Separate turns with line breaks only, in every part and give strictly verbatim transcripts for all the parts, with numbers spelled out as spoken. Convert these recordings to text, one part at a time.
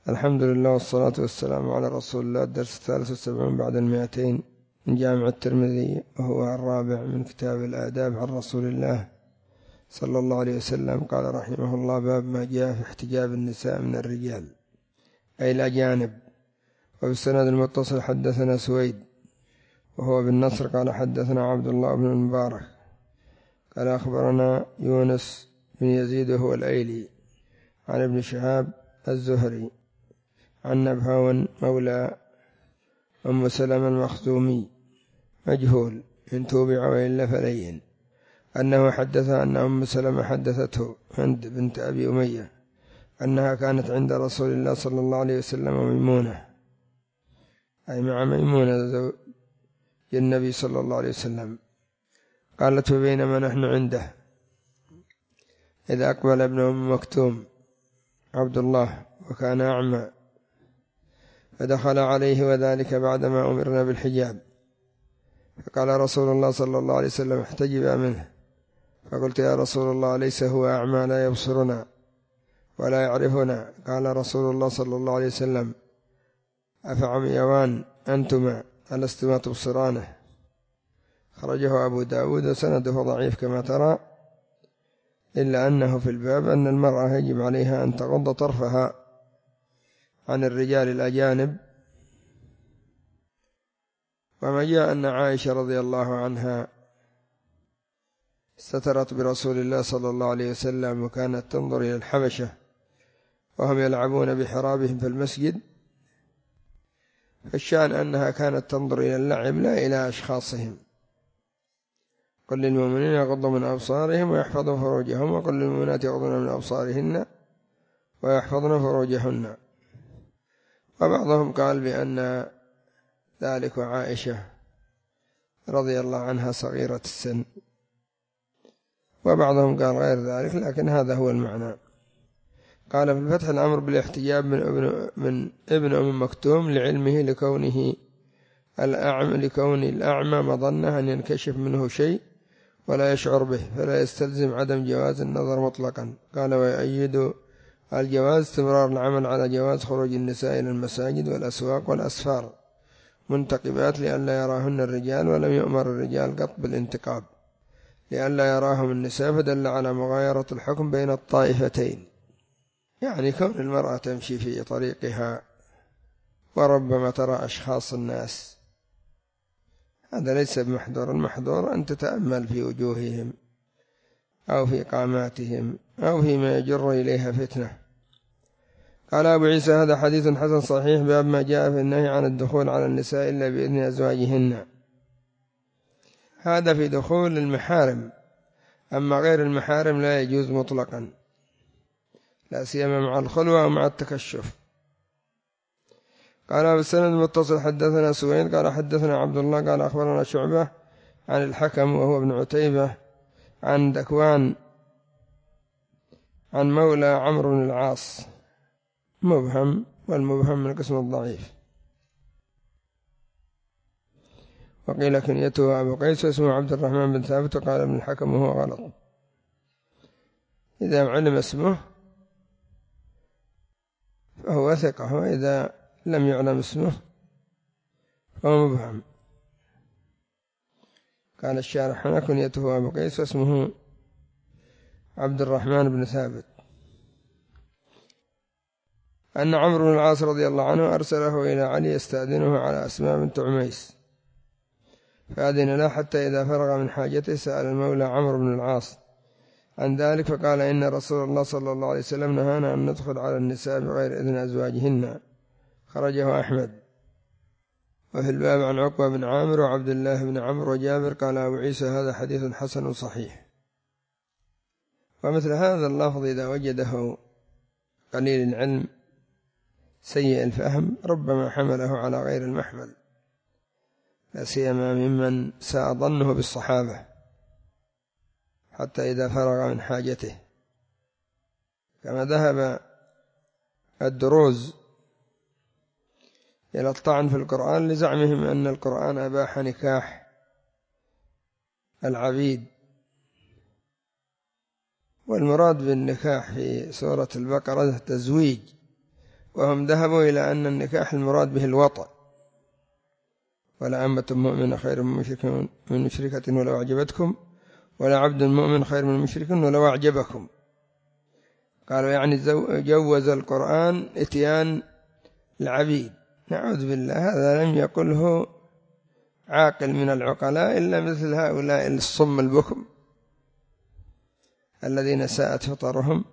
الحمد لله والصلاة والسلام على رسول الله. الدرس الثالث والسبعون بعد المائتين من جامع الترمذي، وهو الرابع من كتاب الآداب عن رسول الله صلى الله عليه وسلم. قال رحمه الله: باب ما جاء في احتجاب النساء من الرجال، أي الأجانب. وبالسند المتصل حدثنا سويد وهو بالنصر قال حدثنا عبد الله بن المبارك قال أخبرنا يونس بن يزيد هو الأيلي عن ابن شهاب الزهري عن نبهان مولى أم سلمة المخزومي مجهول إن توبع وإلا فلين، أنه حدث أن أم سلمة حدثته هند بنت أبي أمية أنها كانت عند رسول الله صلى الله عليه وسلم ميمونة، أي مع ميمونة زوج النبي صلى الله عليه وسلم. قالت: فبينما نحن عنده إذا أقبل ابن أم مكتوم عبد الله وكان أعمى، فدخل عليه وذلك بعدما أمرنا بالحجاب، فقال رسول الله صلى الله عليه وسلم: احتجبا منه. فقلت: يا رسول الله، ليس هو أعمى لا يبصرنا ولا يعرفنا؟ قال رسول الله صلى الله عليه وسلم: أفعميوان أنتما ألستما تبصرانه؟ خرجه أبو داود وسنده ضعيف كما ترى، إلا أنه في الباب أن المرأة يجب عليها أن تغض طرفها عن الرجال الأجانب. وما جاء أن عائشة رضي الله عنها استترت برسول الله صلى الله عليه وسلم وكانت تنظر إلى الحبشة وهم يلعبون بحرابهم في المسجد، فالشأن أنها كانت تنظر إلى اللعب لا إلى أشخاصهم. قل للمؤمنين يغضوا من أبصارهم ويحفظوا فروجهم، وقل للمؤمنات يغضن من أبصارهن ويحفظن فروجهن. وبعضهم قال بأن ذلك عائشة رضي الله عنها صغيرة السن، وبعضهم قال غير ذلك، لكن هذا هو المعنى. قال في الفتح: الأمر بالاحتجاب من ابن, من ابن أم مكتوم لعلمه لكونه الأعمى لكون الأعمى مظنة أن ينكشف منه شيء ولا يشعر به، فلا يستلزم عدم جواز النظر مطلقا. قال: ويؤيد الجواز استمرار العمل على جواز خروج النساء إلى المساجد والأسواق والأسفار منتقبات لئلا يراهن الرجال، ولم يؤمر الرجال قط بالانتقاب لئلا يراهم النساء، فدل على مغايرة الحكم بين الطائفتين، يعني كون المرأة تمشي في طريقها وربما ترى أشخاص الناس، هذا ليس بمحظور. المحظور أن تتأمل في وجوههم أو في قاماتهم أو فيما يجر إليها فتنة. قال أبو عيسى: هذا حديث حسن صحيح، باب ما جاء في النهي عن الدخول على النساء إلا بإذن أزواجهن. هذا في دخول المحارم، أما غير المحارم لا يجوز مطلقا، لا سيما مع الخلوة ومع التكشف. قال بالسند المتصل حدثنا سويد قال حدثنا عبد الله قال أخبرنا شعبة عن الحكم وهو ابن عتيبة عن ذكوان عن مولى عمرو بن العاص مبهم، والمبهم من قسم الضعيف. وقيل كنيته أبو قيس واسمه عبد الرحمن بن ثابت، وقال ابن الحكم وهو غلط. إذا علم اسمه فهو ثقة، وإذا لم يعلم اسمه فهو مبهم. قال الشارح: هنا كنيته أبو قيس واسمه عبد الرحمن بن ثابت. أن عمرو بن العاص رضي الله عنه أرسله إلى علي يستأذنه على أسماء بنت عميس، فأذن له حتى إذا فرغ من حاجته سأل المولى عمرو بن العاص عن ذلك، فقال: إن رسول الله صلى الله عليه وسلم نهانا أن ندخل على النساء بغير إذن أزواجهن. خرجه أحمد. وفي الباب عن عقبة بن عامر وعبد الله بن عمرو وجابر. قال أبو عيسى: هذا حديث حسن صحيح. ومثل هذا اللفظ إذا وجده قليل العلم سيء الفهم ربما حمله على غير المحمل، لا سيما ممن ساء ظنه بالصحابة حتى إذا فرغ من حاجته، كما ذهب الدروز إلى الطعن في القرآن لزعمهم أن القرآن أباح نكاح العبيد، والمراد بالنكاح في سورة البقرة تزويج وهم ذهبوا إلى أن النكاح المراد به الوطأ، ولا أمة مؤمنة خير من مشركة ولو أعجبتكم ولا عبد مؤمن خير من مشرك ولو أعجبكم. قالوا يعني جوز القرآن إتيان العبيد. نعوذ بالله، هذا لم يقله عاقل من العقلاء إلا مثل هؤلاء الصم البكم الذين ساءت فطرهم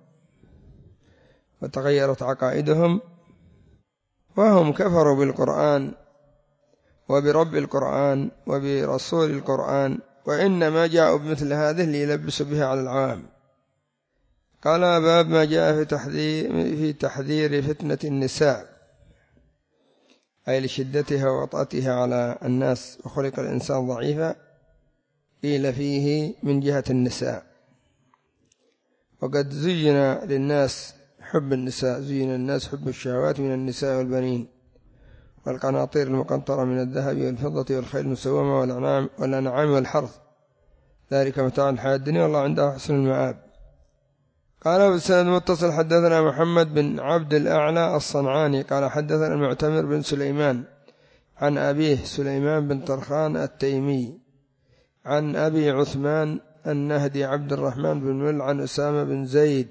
وتغيرت عقائدهم، وهم كفروا بالقرآن وبرب القرآن وبرسول القرآن، وإنما جاءوا بمثل هذه ليلبسوا بها على العوام. قال باب ما جاء في تحذير, في تحذير فتنة النساء، أي لشدتها ووطأتها على الناس، وخلق الإنسان ضعيفا، قيل فيه من جهة النساء. وقد زين للناس حب النساء، زين الناس حب الشهوات من النساء والبنين والقناطير المقنطرة من الذهب والفضة والخيل المسومة والأنعام والأنعام والحرث، ذلك متاع الحياة الدنيا والله عنده حسن المآب. قال بالسند متصل حدثنا محمد بن عبد الأعلى الصنعاني قال حدثنا المعتمر بن سليمان عن أبيه سليمان بن طرخان التيمي عن أبي عثمان النهدي عبد الرحمن بن مل عن أسامة بن زيد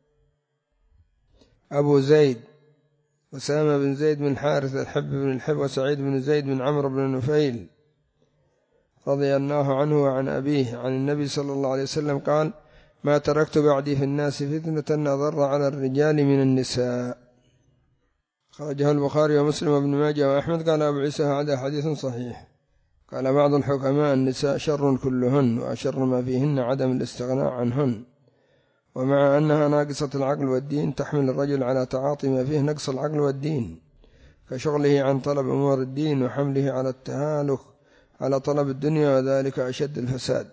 أبو زيد أسامة بن زيد بن الحارث الحب بن الحب وسعيد بن زيد بن عمرو بن نفيل رضي الله عنه وعن أبيه عن النبي صلى الله عليه وسلم قال ما تركت بعدي في الناس فتنة أضر على الرجال من النساء. خرجه البخاري ومسلم وابن ماجه وأحمد. قال أبو عيسى هذا حديث صحيح. قال بعض الحكماء النساء شر كلهن، وأشر ما فيهن عدم الاستغناء عنهن، ومع أنها ناقصة العقل والدين تحمل الرجل على تعاطي ما فيه نقص العقل والدين، كشغله عن طلب أمور الدين وحمله على التهالك على طلب الدنيا، وذلك أشد الفساد.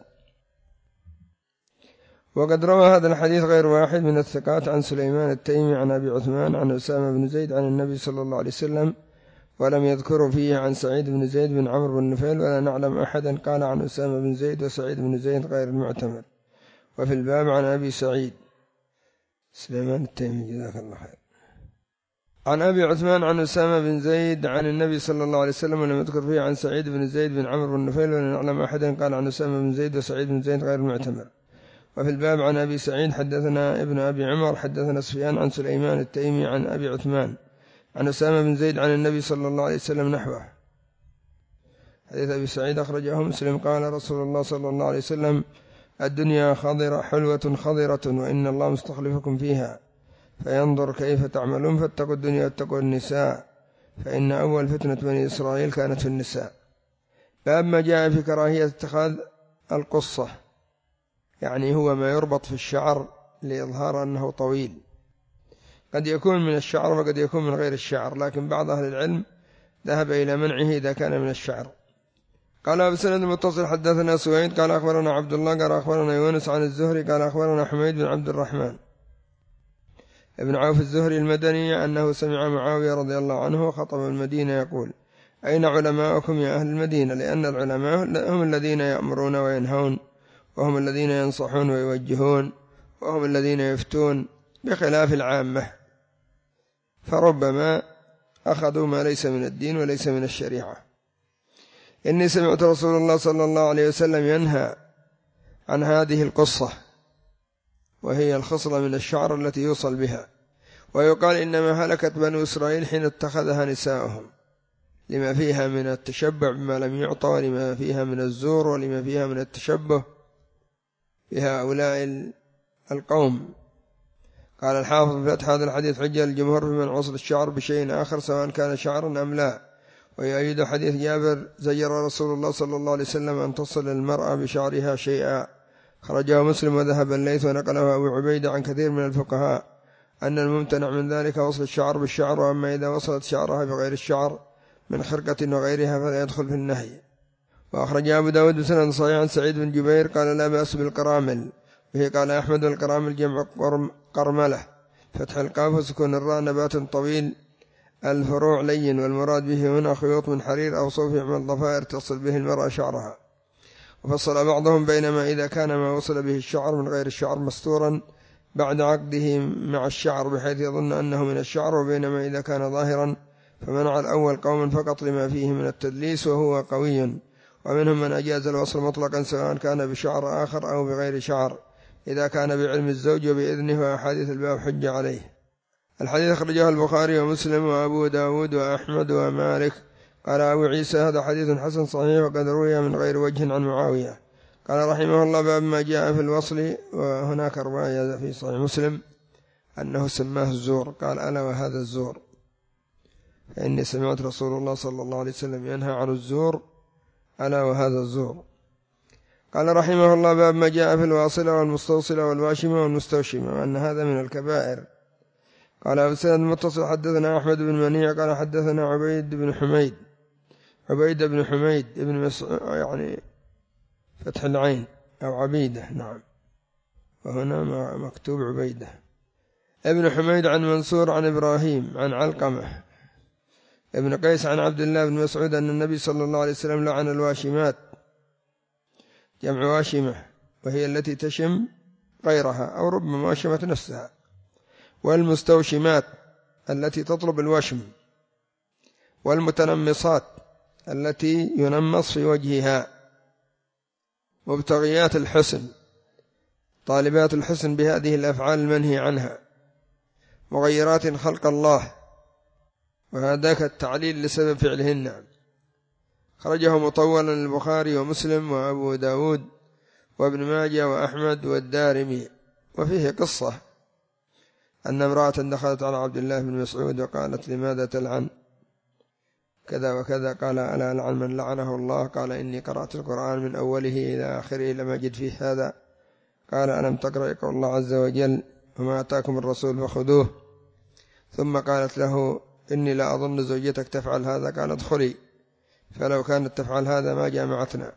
وقد روى هذا الحديث غير واحد من الثقات عن سليمان التيمي عن أبي عثمان عن أسامة بن زيد عن النبي صلى الله عليه وسلم، ولم يذكروا فيه عن سعيد بن زيد بن عمرو بن نفيل، ولا نعلم أحدا قال عن أسامة بن زيد وسعيد بن زيد غير المعتمر. وفي الباب عن أبي سعيد سليمان التيمي جزاك الله خير عن أبي عثمان عن أسامة بن زيد عن النبي صلى الله عليه وسلم، ولم يذكر فيه عن سعيد بن زيد بن عمرو بن نفيل، ولا نعلم أحدا قال عن أسامة بن زيد وسعيد بن زيد غير المعتمر. وفي الباب عن أبي سعيد حدثنا ابن أبي عمر حدثنا سفيان عن سليمان التيمي عن أبي عثمان عن أسامة بن زيد عن النبي صلى الله عليه وسلم نحوه. حديث أبي سعيد أخرجه مسلم قال رسول الله صلى الله عليه وسلم الدنيا خضرة حلوة خضرة، وإن الله مستخلفكم فيها فينظر كيف تعملون، فاتقوا الدنيا واتقوا النساء، فإن أول فتنة بني إسرائيل كانت في النساء. باب ما جاء في كراهية اتخاذ القصة، يعني هو ما يربط في الشعر لإظهار أنه طويل، قد يكون من الشعر وقد يكون من غير الشعر، لكن بعض أهل العلم ذهب إلى منعه إذا كان من الشعر. قال بسند المتصل حدثنا سويد قال أخبرنا عبد الله قال أخبرنا يونس عن الزهري قال أخبرنا حميد بن عبد الرحمن ابن عوف الزهري المدني أنه سمع معاوية رضي الله عنه خطب المدينة يقول أين علماؤكم يا أهل المدينة؟ لأن العلماء هم الذين يأمرون وينهون، وهم الذين ينصحون ويوجهون، وهم الذين يفتون، بخلاف العامة، فربما أخذوا ما ليس من الدين وليس من الشريعة. إني سمعت رسول الله صلى الله عليه وسلم ينهى عن هذه القصة، وهي الخصلة من الشعر التي يوصل بها، ويقال إنما هلكت بنو إسرائيل حين اتخذها نساؤهم، لما فيها من التشبع بما لم يعطى، ولما فيها من الزور، ولما فيها من التشبه بهؤلاء القوم. قال الحافظ في فتح هذا الحديث حجة الجمهور بمن وصل الشعر بشيء آخر سواء كان شعرا أم لا، ويؤيد حديث جابر زجر رسول الله صلى الله عليه وسلم أن تصل المرأة بشعرها شيئا، خرجه مسلم وذهب الليث ونقله أبو عبيدة عن كثير من الفقهاء أن الممتنع من ذلك وصل الشعر بالشعر، وأما إذا وصلت شعرها بغير الشعر من خرقة وغيرها فلا يدخل في النهي. وأخرج أبو داود بسند صحيح عن سعيد بن جبير قال لا بأس بالقرامل، به قال أحمد القرامل جمع قرملة فتح القاف وسكون الراء نبات طويل الفروع لين، والمراد به هنا خيوط من حرير أو صوف من الضفائر تصل به المرأة شعرها. وفصل بعضهم بينما إذا كان ما وصل به الشعر من غير الشعر مستورا بعد عقده مع الشعر بحيث يظن أنه من الشعر، وبينما إذا كان ظاهرا فمنع الأول قوما فقط لما فيه من التدليس وهو قوي. ومنهم من أجاز الوصل مطلقا سواء كان بشعر آخر أو بغير شعر إذا كان بعلم الزوج وبإذنه، وأحاديث الباب حجة عليه. الحديث أخرجه البخاري ومسلم وأبو داود وأحمد ومالك. قال أبو عيسى هذا حديث حسن صحيح وقد روي من غير وجه عن معاوية. قال رحمه الله باب ما جاء في الوصل. وهناك رواية في صحيح مسلم أنه سماه الزور، قال ألا وهذا الزور، فإني سمعت رسول الله صلى الله عليه وسلم ينهى عن الزور، ألا وهذا الزور. قال رحمه الله باب ما جاء في الواصلة والمستوصلة والواشمة والمستوشمة وأن هذا من الكبائر. قال أبو سعيد المتصل حدثنا أحمد بن منيع قال حدثنا عبيد بن حميد عبيد بن حميد ابن مسعود، يعني فتح العين أو عبيدة، نعم، وهنا مكتوب عبيدة ابن حميد عن منصور عن إبراهيم عن علقمة ابن قيس عن عبد الله بن مسعود أن النبي صلى الله عليه وسلم لعن الواشمات، جمع واشمة، وهي التي تشم غيرها أو ربما واشمت نفسها، والمستوشمات التي تطلب الوشم، والمتنمصات التي ينمص في وجهها، مبتغيات الحسن، طالبات الحسن بهذه الأفعال المنهي عنها، مغيرات خلق الله، وهذاك التعليل لسبب فعلهن. خرجه مطولا البخاري ومسلم وأبو داود وابن ماجه وأحمد والدارمي. وفيه قصة أن امرأة دخلت على عبد الله بن مسعود وقالت لماذا تلعن كذا وكذا؟ قال ألا ألعن من لعنه الله؟ قال إني قرأت القرآن من أوله إلى آخره لم أجد فيه هذا. قال ألم تقرأ قول الله عز وجل وما أتاكم الرسول فخذوه؟ ثم قالت له إني لا أظن زوجتك تفعل هذا. قال ادخلي، فلو كانت تفعل هذا ما جامعتنا،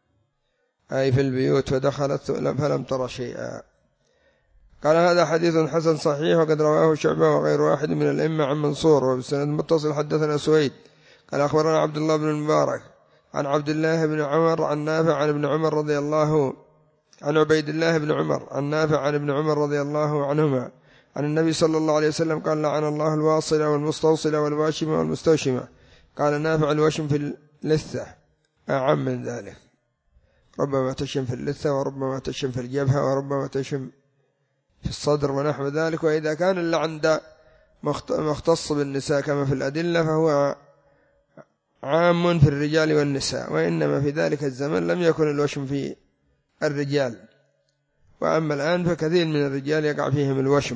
أي في البيوت، فدخلت فلم ترى شيئا. قال هذا حديث حسن صحيح وقد رواه شعبة وغير واحد من الأئمة عن منصور. وبالسند المتصل حدثنا سويد قال أخبرنا عبد الله بن المبارك عن عبد الله بن عمر عن نافع عن ابن عمر رضي الله عن عبيد الله بن عمر عن نافع عن ابن عمر رضي الله عنهما عن النبي صلى الله عليه وسلم قال لعن الله الواصلة والمستوصلة والواشمة والمستوشمة. قال نافع الوشم في اللثة أعم من ذلك، ربما تشم في اللثة وربما تشم في الجبهة وربما تشم في الصدر ونحو ذلك. وإذا كان اللعن مختص بالنساء كما في الأدلة فهو عام في الرجال والنساء، وإنما في ذلك الزمن لم يكن الوشم في الرجال، وأما الآن فكثير من الرجال يقع فيهم الوشم،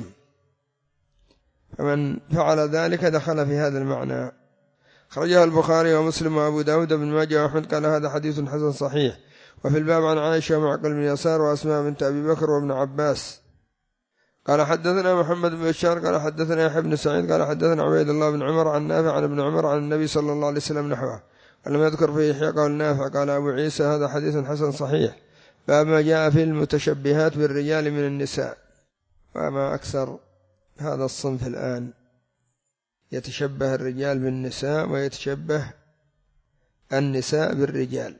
فمن فعل ذلك دخل في هذا المعنى. خرجها البخاري ومسلم وأبو داود بن ماجه وأحمد. قال هذا حديث حسن صحيح. وفي الباب عن عائشة ومعقل بن يسار وأسماء بنت أبي بكر وابن عباس. قال حدثنا محمد بن بشار قال حدثنا يحيى بن سعيد قال حدثنا عبيد الله بن عمر عن نافع عن ابن عمر عن النبي صلى الله عليه وسلم نحوه، ولم يذكر فيه يحيى قول نافع. قال أبو عيسى هذا حديث حسن صحيح. باب ما جاء في المتشبهات بالرجال من النساء. وما أكثر هذا الصنف الآن، يتشبه الرجال بالنساء ويتشبه النساء بالرجال،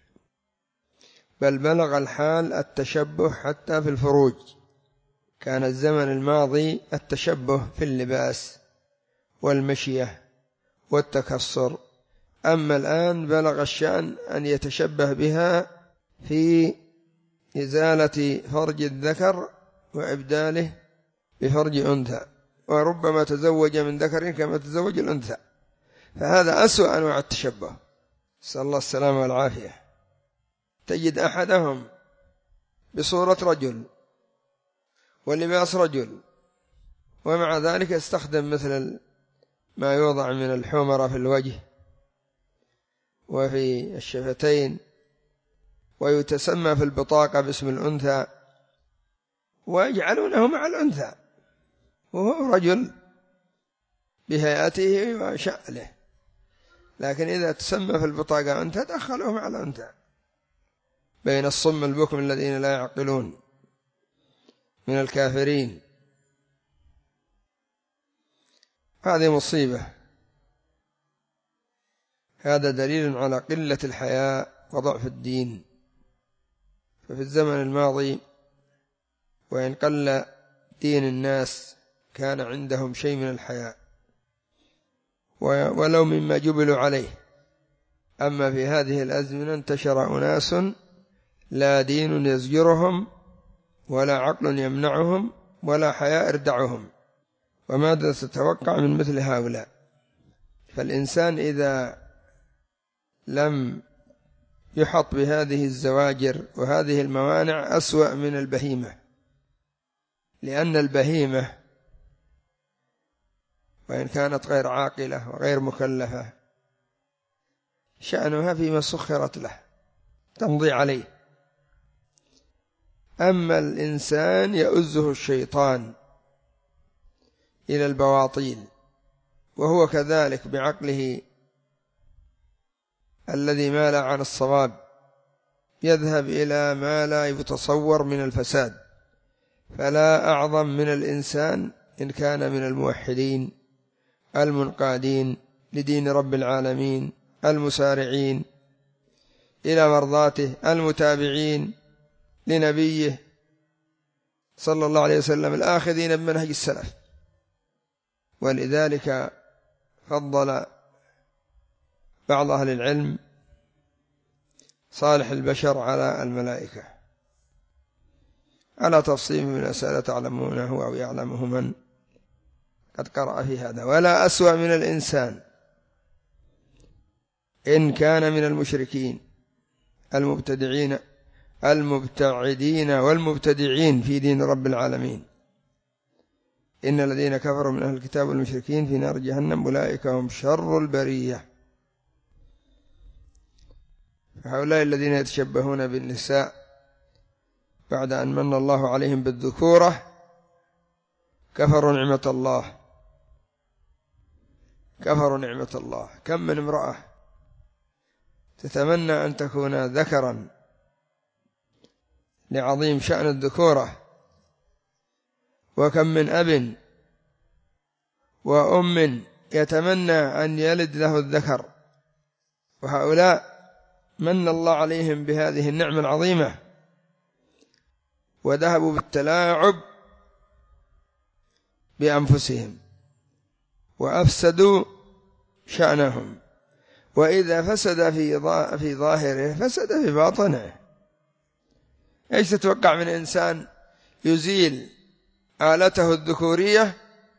بل بلغ الحال التشبه حتى في الفروج. كان الزمن الماضي التشبه في اللباس والمشية والتكسر، أما الآن بلغ الشأن أن يتشبه بها في إزالة فرج الذكر وإبداله بفرج أنثى، وربما تزوج من ذكر كما تزوج الأنثى، فهذا أسوأ أنواع التشبه، نسأل الله السلامة والعافية. تجد أحدهم بصورة رجل ولباس رجل، ومع ذلك يستخدم مثل ما يوضع من الحمرة في الوجه وفي الشفتين، ويتسمى في البطاقة باسم الأنثى، ويجعلونه مع الأنثى وهو رجل بهيئته وشأله، لكن إذا تسمى في البطاقة أنثى دخلوه مع الأنثى، بين الصم البكم الذين لا يعقلون من الكافرين. هذه مصيبة، هذا دليل على قلة الحياء وضعف الدين. ففي الزمن الماضي وإن قل دين الناس كان عندهم شيء من الحياء ولو مما جبلوا عليه. أما في هذه الأزمنة انتشر أناس لا دين يزجرهم ولا عقل يمنعهم ولا حياء يردعهم، وماذا تتوقع من مثل هؤلاء؟ فالإنسان إذا لم يحط بهذه الزواجر وهذه الموانع أسوأ من البهيمة، لأن البهيمة وإن كانت غير عاقلة وغير مكلفة شأنها فيما سخرت له تمضي عليه. أما الإنسان يؤزه الشيطان إلى البواطيل، وهو كذلك بعقله الذي مال عن الصواب يذهب إلى ما لا يتصور من الفساد. فلا أعظم من الإنسان إن كان من الموحدين المنقادين لدين رب العالمين المسارعين إلى مرضاته المتابعين لنبيه صلى الله عليه وسلم الآخذين بمنهج السلف. ولذلك فضل بعض أهل العلم صالح البشر على الملائكة على تفصيل من أسئلة تعلمونه أو يعلمه من قد قرأ في هذا. ولا أسوأ من الإنسان إن كان من المشركين المبتدعين المبتعدين والمبتدعين في دين رب العالمين. إن الذين كفروا من أهل الكتاب والمشركين في نار جهنم أولئك هم شر البرية. هؤلاء الذين يتشبهون بالنساء بعد أن من الله عليهم بالذكورة كفروا نعمة الله كفروا نعمة الله. كم من امرأة تتمنى أن تكون ذكرا لعظيم شأن الذكورة، وكم من أب وأم يتمنى أن يلد له الذكر، وهؤلاء من الله عليهم بهذه النعمة العظيمة وذهبوا بالتلاعب بأنفسهم وأفسدوا شأنهم. وإذا فسد في ظاهره فسد في باطنه. إيش تتوقع من إنسان يزيل آلته الذكورية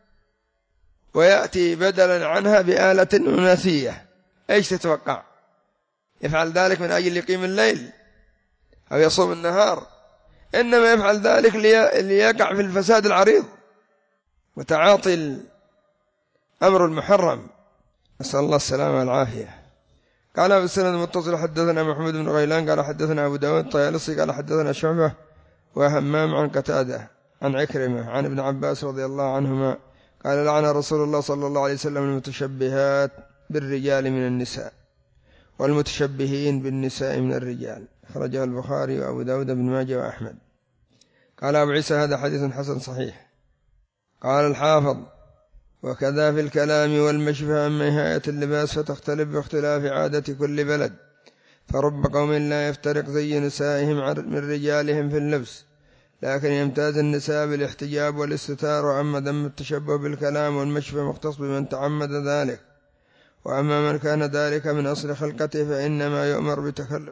ويأتي بدلا عنها بآلة أناثية؟ إيش تتوقع؟ يفعل ذلك من أجل يقيم الليل أو يصوم النهار؟ إنما يفعل ذلك ليقع في الفساد العريض وتعاطي الأمر المحرم، نسأل الله السلامة والعافية. قال أبو السند المتصل حدثنا محمود بن غيلان قال حدثنا أبو داود الطيالسي قال حدثنا شعبة وهمام عن قتادة عن عكرمة عن ابن عباس رضي الله عنهما قال لعن رسول الله صلى الله عليه وسلم المتشبهات بالرجال من النساء والمتشبهين بالنساء من الرجال. أخرجه البخاري وأبو داود بن ماجه وأحمد. قال أبو عيسى هذا حديث حسن صحيح. قال الحافظ وكذا في الكلام والمشي فأما نهاية اللباس فتختلف باختلاف عادة كل بلد، فرب قوم لا يفترق زي نسائهم من رجالهم في اللبس، لكن يمتاز النساء بالاحتجاب والاستتار. وأما ذم التشبه بالكلام والمشي فمختص بمن تعمد ذلك، وأما من كان ذلك من أصل خلقته فإنما يؤمر بتكلف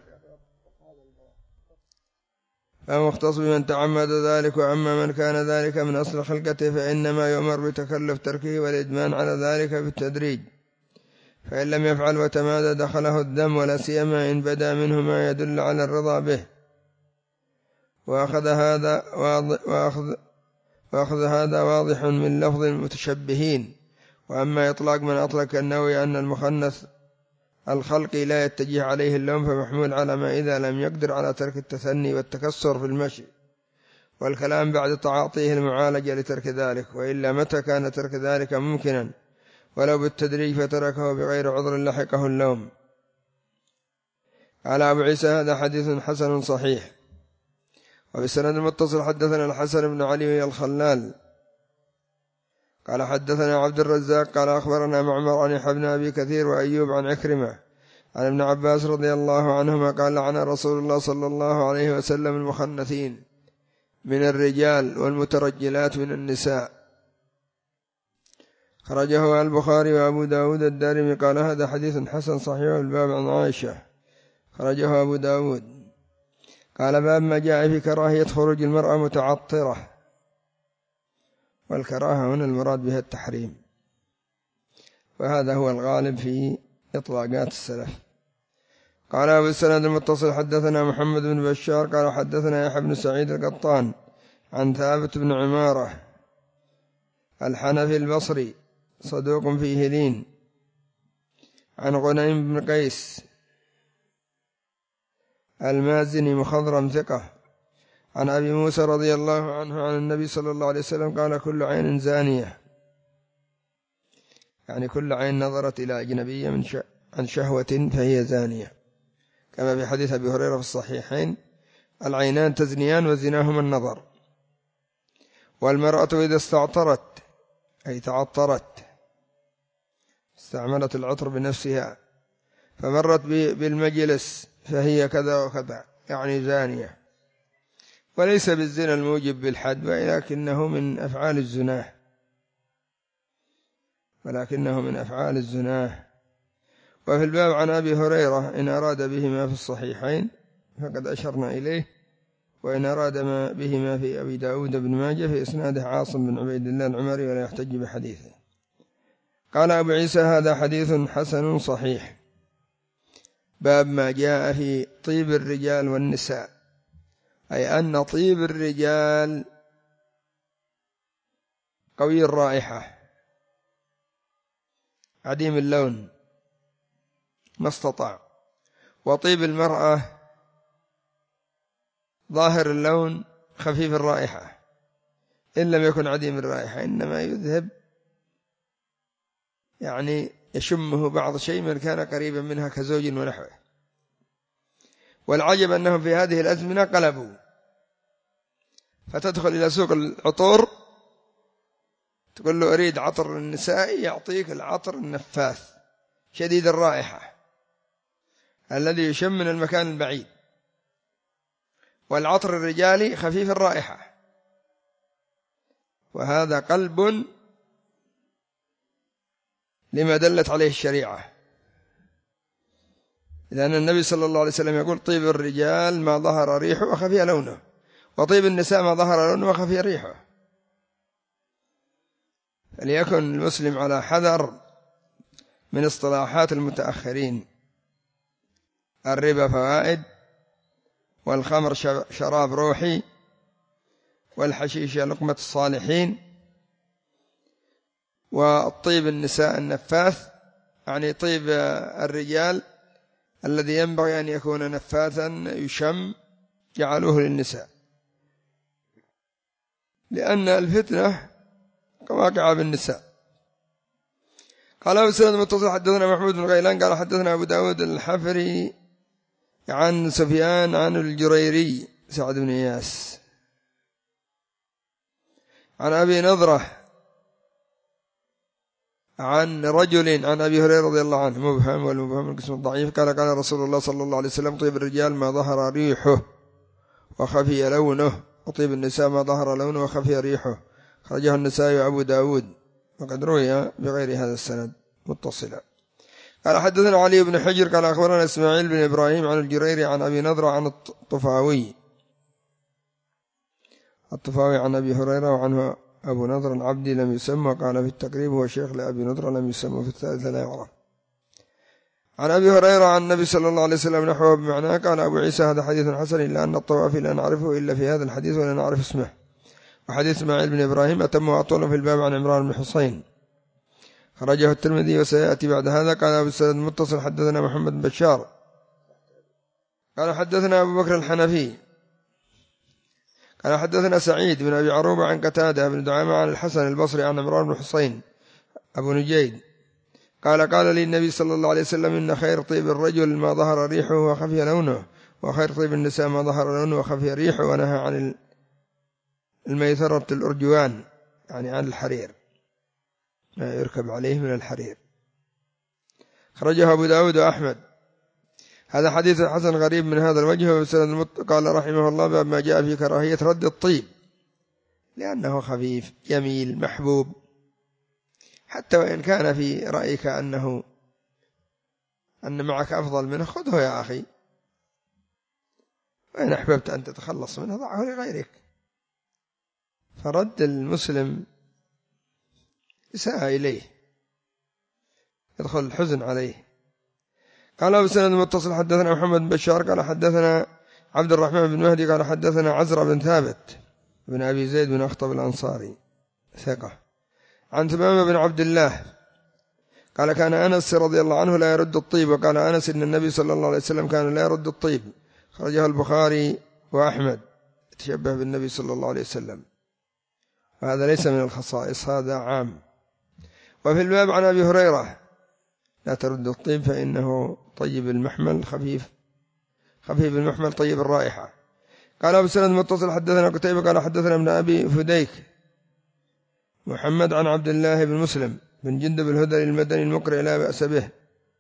فمختص بمن تعمد ذلك. وأما من كان ذلك من أصل خلقته فإنما يؤمر بتكلف تركه والإدمان على ذلك بالتدريج، فإن لم يفعل وتمادى دخله الذم، ولا سيما إن بدا منه ما يدل على الرضا به. وأخذ هذا واضح, وأخذ وأخذ هذا واضح من لفظ المتشبهين. وأما إطلاق من أطلق النووي أن المخنث الخلقي لا يتجه عليه اللوم فمحمول على ما إذا لم يقدر على ترك التثني والتكسر في المشي والكلام بعد تعاطيه المعالجة لترك ذلك، وإلا متى كان ترك ذلك ممكنا ولو بالتدريج فتركه بغير عذر لحقه اللوم. على أبو عيسى هذا حديث حسن صحيح. وبالسند المتصل حدثنا الحسن بن علي الخلال قال حدثنا عبد الرزاق قال أخبرنا معمر عن يحيى بن أبي كثير وأيوب عن عكرمة عن ابن عباس رضي الله عنهما قال لعن رسول الله صلى الله عليه وسلم المخنثين من الرجال والمترجلات من النساء. خرجه البخاري وأبو داود الدارمي قال هذا حديث حسن صحيح الباب عن عائشة. خرجه أبو داود قال باب ما جاء في كراهية خروج المرأة متعطرة، والكراهة هنا المراد بها التحريم، وهذا هو الغالب في إطلاقات السلف. قال أبو السند المتصل حدثنا محمد بن بشار قال حدثنا يحيى بن سعيد القطان عن ثابت بن عمارة الحنفي البصري صدوق فيه لين، عن غنيم بن قيس المازني مخضرم ثقة، عن أبي موسى رضي الله عنه عن النبي صلى الله عليه وسلم قال كل عين زانية، يعني كل عين نظرت إلى أجنبية من ش... عن شهوة فهي زانية، كما في حديث أبي هريرة في الصحيحين العينان تزنيان وزناهما النظر. والمرأة إذا استعطرت أي تعطرت، استعملت العطر بنفسها، فمرت بالمجلس فهي كذا وكذا، يعني زانية، وليس بالزنا الموجب بالحد، ولكنه من أفعال الزناه ولكنه من أفعال الزناه. وفي الباب عن أبي هريرة إن أراد بهما في الصحيحين فقد أشرنا إليه، وإن أراد ما بهما في أبي داود بن ماجه في إسناده عاصم بن عبيد الله العمري ولا يحتج بحديثه. قال أبو عيسى هذا حديث حسن صحيح. باب ما جاء في طيب الرجال والنساء، أي أن طيب الرجال قوي الرائحة عديم اللون ما استطاع، وطيب المرأة ظاهر اللون خفيف الرائحة إن لم يكن عديم الرائحة، إنما يذهب يعني يشمه بعض شيء من كان قريبا منها كزوج ونحوه. والعجب أنهم في هذه الأزمنة قلبوا، فتدخل إلى سوق العطور تقول له أريد عطر النساء يعطيك العطر النفاث شديد الرائحة الذي يشم من المكان البعيد، والعطر الرجالي خفيف الرائحة، وهذا قلب لما دلت عليه الشريعة، لأن النبي صلى الله عليه وسلم يقول طيب الرجال ما ظهر ريحه وخفي لونه، وطيب النساء ما ظهر لونه وخفي ريحه. فليكن المسلم على حذر من اصطلاحات المتأخرين، الربا فوائد، والخمر شراب روحي، والحشيش لقمة الصالحين، والطيب النساء النفاث، يعني طيب الرجال الذي ينبغي أن يكون نفاثا يشم جعلوه للنساء، لأن الفتنة كواقع بالنساء. قال أبو سند المتصل حدثنا محمود بن غيلان قال حدثنا أبو داود الحفري عن سفيان عن الجريري سعد بن إياس عن أبي نضرة عن رجل عن أبي هريرة رضي الله عنه مبهم، والمبهم القسم الضعيف. قال قال رسول الله صلى الله عليه وسلم طيب الرجال ما ظهر ريحه وخفي لونه، وطيب النساء ما ظهر لونه وخفي ريحه. خرجه النسائي وأبو داود، وقد روي بغير هذا السند متصلا. قال حدثنا علي بن حجر قال أخبرنا إسماعيل بن إبراهيم عن الجريري عن أبي نضرة عن الطفاوي الطفاوي عن أبي هريرة وعنه أبو نضر العبدي لم يسمى، قال في التقريب هو شيخ لأبي نضر لم يسمى، في الثالثة لا يعرف. عن أبي هريرة عن النبي صلى الله عليه وسلم نحوه بمعناه. قال أبو عيسى هذا حديث حسن إلا أن الطوافي لا نعرفه إلا في هذا الحديث ولا نعرف اسمه. وحديث إسماعيل بن إبراهيم أتم وأطول في الباب عن عمران بن حسين خرجه الترمذي وسيأتي بعد هذا. قال أبو السند المتصل حدثنا محمد بن بشار قال حدثنا أبو بكر الحنفي قال حدثنا سعيد بن أبي عروبة عن قتادة بن دعامة عن الحسن البصري عن عمران بن حسين أبو نجيد قال قال لي النبي صلى الله عليه وسلم إن خير طيب الرجل ما ظهر ريحه وخفي لونه، وخير طيب النساء ما ظهر لونه وخفي ريحه، ونهى عن الميثرة الأرجوان يعني عن الحرير ما يركب عليه من الحرير. خرجه أبو داود وأحمد. هذا حديث حسن غريب من هذا الوجه. وبسند قال رحمه الله باب ما جاء في كراهية رد الطيب لأنه خفيف جميل محبوب، حتى وإن كان في رأيك أنه أن معك أفضل منه خذه يا أخي، وإن أحببت أن تتخلص منه ضعه لغيرك. فرد المسلم إساءة إليه، يدخل الحزن عليه. قال بسند متصل حدثنا محمد بن بشار قال حدثنا عبد الرحمن بن مهدي قال حدثنا عزرا بن ثابت بن أبي زيد بن أخطب الأنصاري ثقة عن تمام بن عبد الله قال كان أنس رضي الله عنه لا يرد الطيب، وقال أنس إن النبي صلى الله عليه وسلم كان لا يرد الطيب، خرجها البخاري وأحمد، تشبه بالنبي صلى الله عليه وسلم. وهذا ليس من الخصائص، هذا عام. وفي الباب عن أبي هريرة لا ترد الطيب فإنه طيب المحمل خفيف خفيف المحمل طيب الرائحة. قال أبو سند متصل حدثنا قتيبة قال حدثنا ابن أبي فديك محمد عن عبد الله بن مسلم بن جندب الهذلي المدني المقرئ لا بأس به،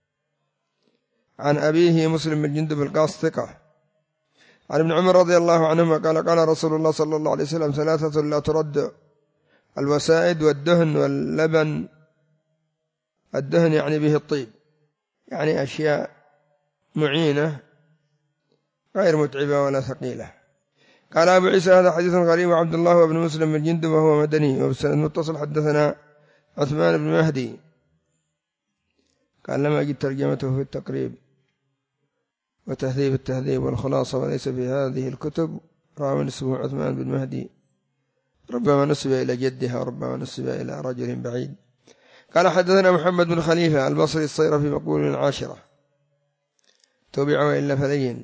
عن أبيه مسلم بن جندب القاص ثقة، عن ابن عمر رضي الله عنهما قال قال رسول الله صلى الله عليه وسلم ثلاثة لا ترد الوسائد والدهن واللبن. الدهن يعني به الطيب، يعني أشياء معينة غير متعبة ولا ثقيلة. قال أبو عيسى هذا حديث غريب. وعبد الله وابن مسلم بن جندب وهو مدني. وبسند متصل حدثنا عثمان بن مهدي قال لم أجد ترجمته في التقريب وتهذيب التهذيب والخلاصة، وليس في هذه الكتب راوي اسمه عثمان بن مهدي، ربما نسب إلى جدها وربما نسب إلى رجل بعيد. قال حدثنا محمد بن خليفة البصري الصيرفي مقبول العاشرة تبع وإلا فلين.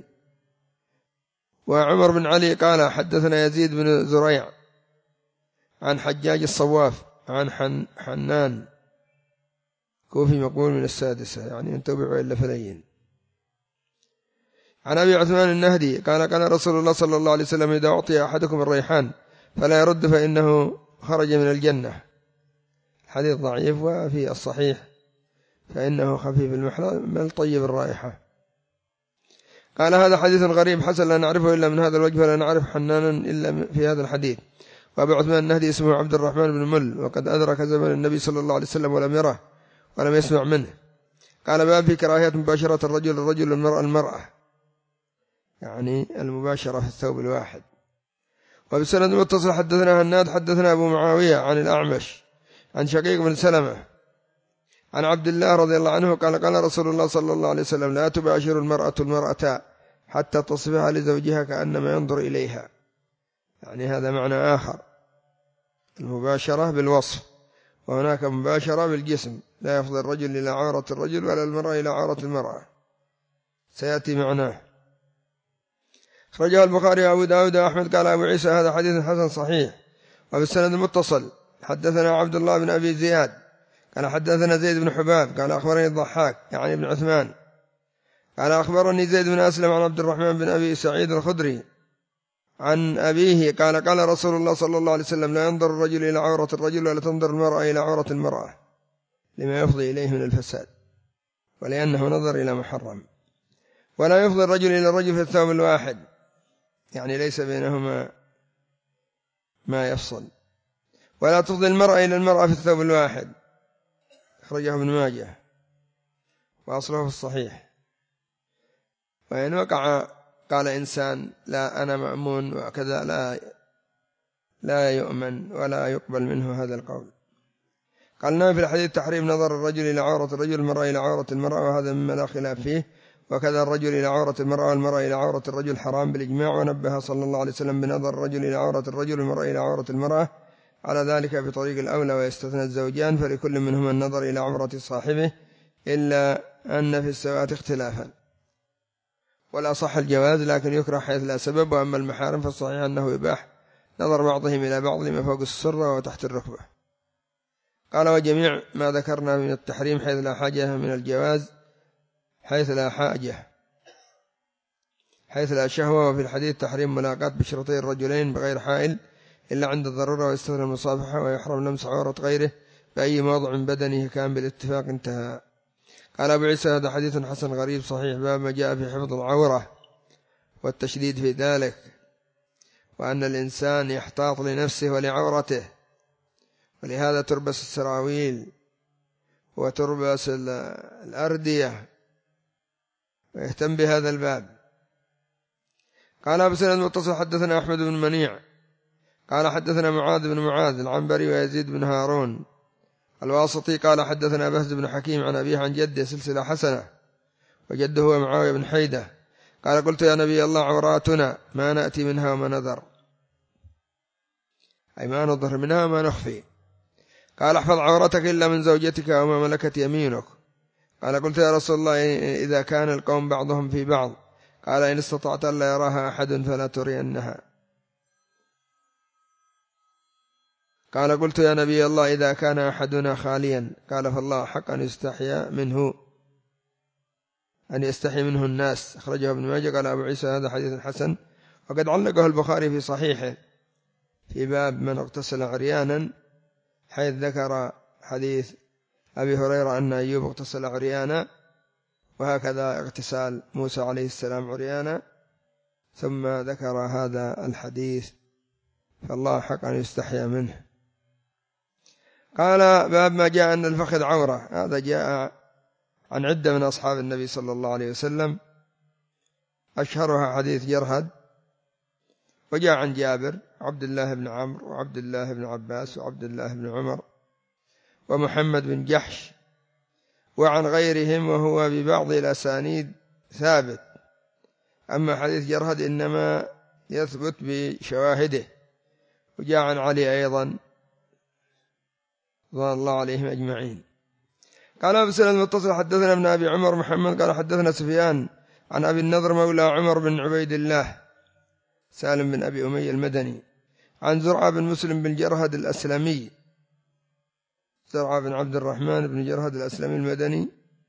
وعمر بن علي قال حدثنا يزيد بن زريع عن حجاج الصواف عن حن حنان كوفي مقبول من السادسة، يعني أن تبع وإلا فلين. عن أبي عثمان النهدي قال قال رسول الله صلى الله عليه وسلم إذا أعطي أحدكم الريحان فلا يرد فإنه خرج من الجنة. حديث ضعيف، وفي الصحيح فإنه خفيف المحمل طيب الرائحة. قال هذا حديث غريب حسن لا نعرفه إلا من هذا الوجه، ولا نعرف حنانا إلا في هذا الحديث. وأبو عثمان النهدي اسمه عبد الرحمن بن مل، وقد أدرك زمن النبي صلى الله عليه وسلم ولم يره ولم يسمع منه. قال باب في كراهية مباشرة الرجل الرجل المرأة المرأة، يعني المباشرة في الثوب الواحد. وبسند متصل حدثنا هناد حدثنا أبو معاوية عن الأعمش عن شقيق بن سلمة عن عبد الله رضي الله عنه قال قال رسول الله صلى الله عليه وسلم لا تباشر المرأة المرأة حتى تصفها لزوجها كأنما ينظر إليها، يعني هذا معنى آخر، المباشرة بالوصف، وهناك مباشرة بالجسم، لا يفضل الرجل إلى عورة الرجل ولا المرأة إلى عورة المرأة، سيأتي معناه. خرجه البخاري وأبو داود وأحمد. قال أبو عيسى هذا حديث حسن صحيح. وبالسند المتصل حدثنا عبد الله بن أبي زياد قال حدثنا زيد بن حباب قال أخبرني الضحاك يعني ابن عثمان قال أخبرني زيد بن أسلم عن عبد الرحمن بن أبي سعيد الخدري عن أبيه قال قال رسول الله صلى الله عليه وسلم لا ينظر الرجل إلى عورة الرجل ولا تنظر المرأة إلى عورة المرأة لما يفضي إليه من الفساد، ولأنه نظر إلى محرم. ولا يفضي الرجل إلى الرجل في الثوب الواحد، يعني ليس بينهما ما يفصل. ولا تفضي المرأة إلى المرأة في الثوب الواحد، أخرجه ابن ماجه وأصله في الصحيح. وإن وقع قال إنسان لا أنا مأمون وكذا لا لا يؤمن ولا يقبل منه هذا القول. قالنا في الحديث تحريم نظر الرجل إلى عورة الرجل المرأة إلى عورة المرأة، وهذا مما لا خلاف فيه. وكذا الرجل إلى عورة المرأة والمرأة إلى عورة الرجل حرام بالإجماع. ونبه صلى الله عليه وسلم بنظر الرجل إلى عورة الرجل والمرأة إلى عورة المرأة على ذلك بطريق الأولى، ويستثنى الزوجان فلكل منهما النظر إلى عورة صاحبه، إلا أن في السوات اختلافا. ولا صح الجواز لكن يكره حيث لا سبب. وأما المحارم فالصحيح أنه يباح نظر بعضهم إلى بعض لما فوق السرة وتحت الركبة. قال وجميع ما ذكرنا من التحريم حيث لا حاجة من الجواز حيث لا حاجة حيث لا شهوة. وفي الحديث تحريم ملاقاة بشرتي الرجلين بغير حائل إلا عند الضرورة، ويستثنى المصافحة، ويحرم لمس عورة غيره بأي موضع من بدنه كان بالاتفاق. انتهى. قال أبو عيسى هذا حديث حسن غريب صحيح، باب ما جاء في حفظ العورة والتشديد في ذلك، وأن الإنسان يحتاط لنفسه ولعورته، ولهذا تربس السراويل وتربس الأردية، ويهتم بهذا الباب. قال أبو سند المتصل حدثنا أحمد بن منيع قال حدثنا معاذ بن معاذ العنبري ويزيد بن هارون الواسطي قال حدثنا بهز بن حكيم عن أبيه عن جده سلسلة حسنة، وجده هو معاوية بن حيدة قال قلت يا نبي الله عوراتنا ما نأتي منها وما نذر، أي ما نظهر منها وما نخفي. قال احفظ عورتك إلا من زوجتك وما ملكت يمينك. قال قلت يا رسول الله إذا كان القوم بعضهم في بعض، قال إن استطعت أن لا يراها أحد فلا ترينها. قال قلت يا نبي الله إذا كان أحدنا خاليا، قال فالله حق أن يستحيا منه، أن يستحي منه الناس. أخرجه ابن ماجه. قال أبو عيسى هذا حديث حسن، وقد علقه البخاري في صحيحه في باب من اغتسل عريانا، حيث ذكر حديث أبي هريرة أن أيوب اغتسل عريانا، وهكذا اغتسال موسى عليه السلام عريانا، ثم ذكر هذا الحديث فالله حق أن يستحيا منه. قال باب ما جاء أن الفخذ عورة، هذا جاء عن عدة من أصحاب النبي صلى الله عليه وسلم، أشهرها حديث جرهد، وجاء عن جابر عبد الله بن عمرو وعبد الله بن عباس وعبد الله بن عمر ومحمد بن جحش، وعن غيرهم، وهو ببعض الأسانيد ثابت. أما حديث جرهد إنما يثبت بشواهده. وجاء عن علي أيضا رضي الله عليهم أجمعين. قال أبو سند المتصل حدثنا ابن أبي عمر محمد قال حدثنا سفيان عن أبي النضر مولى عمر بن عبيد الله سالم بن أبي أمية المدني، عن زرعة بن مسلم بن جرهد الأسلمي، زرعة بن عبد الرحمن بن جرهد الأسلمي المدني،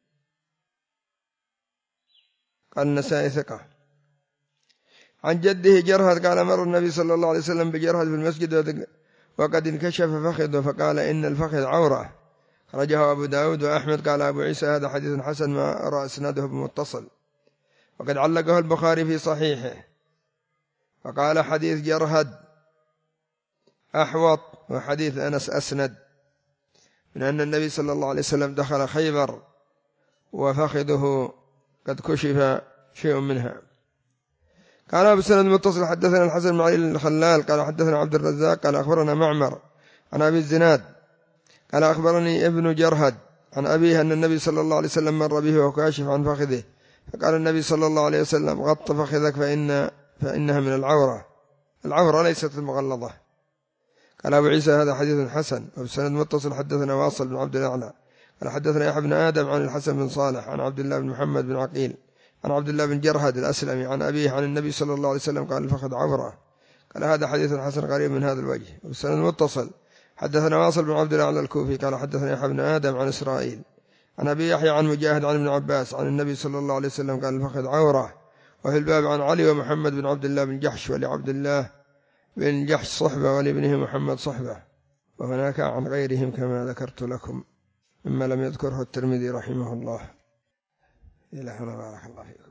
قال النسائي ثقة. عن جده جرهد قال مر النبي صلى الله عليه وسلم بجرهد في المسجد وقد انكشف فخذه فقال إن الفخذ عورة. خرجه أبو داود وأحمد. قال أبو عيسى هذا حديث حسن ما أرى إسناده بمتصل، وقد علقه البخاري في صحيحه، وقال حديث جرهد أحوط، وحديث أنس أسند، من أن النبي صلى الله عليه وسلم دخل خيبر وفخذه قد كشف شيء منها. قال أبو سند المتصل حدثنا الحسن بن علي الخلال قال حدثنا عبد الرزاق قال أخبرنا معمر عن أبي الزناد قال أخبرني ابن جرهد عن أبيه أن النبي صلى الله عليه وسلم مر به وكاشف عن فخذه، فقال النبي صلى الله عليه وسلم غط فخذك فإن فإنها من العورة، العورة ليست المغلظة. قال أبو عيسى هذا حديث حسن. وفي السند المتصل حدثنا واصل بن عبد الأعلى قال حدثنا يحيى بن آدم عن الحسن بن صالح عن عبد الله بن محمد بن عقيل عن عبد الله بن جرهد الأسلمي عن أبيه عن النبي صلى الله عليه وسلم قال الفخذ عورة. قال هذا حديث حسن غريب من هذا الوجه. وفي السند المتصل حدثنا واصل بن عبد الأعلى الكوفي قال حدثنا يحيى بن آدم عن إسرائيل عن أبي يحيى عن مجاهد عن ابن عباس عن النبي صلى الله عليه وسلم قال الفخذ عورة. وفي الباب عن علي ومحمد بن عبد الله بن جحش ولعبد الله بن جحش صحبة ولابنه محمد صحبة، وهناك عن غيرهم كما ذكرت لكم مما لم يذكره الترمذي رحمه الله. إلى هنا بارك الله فيكم.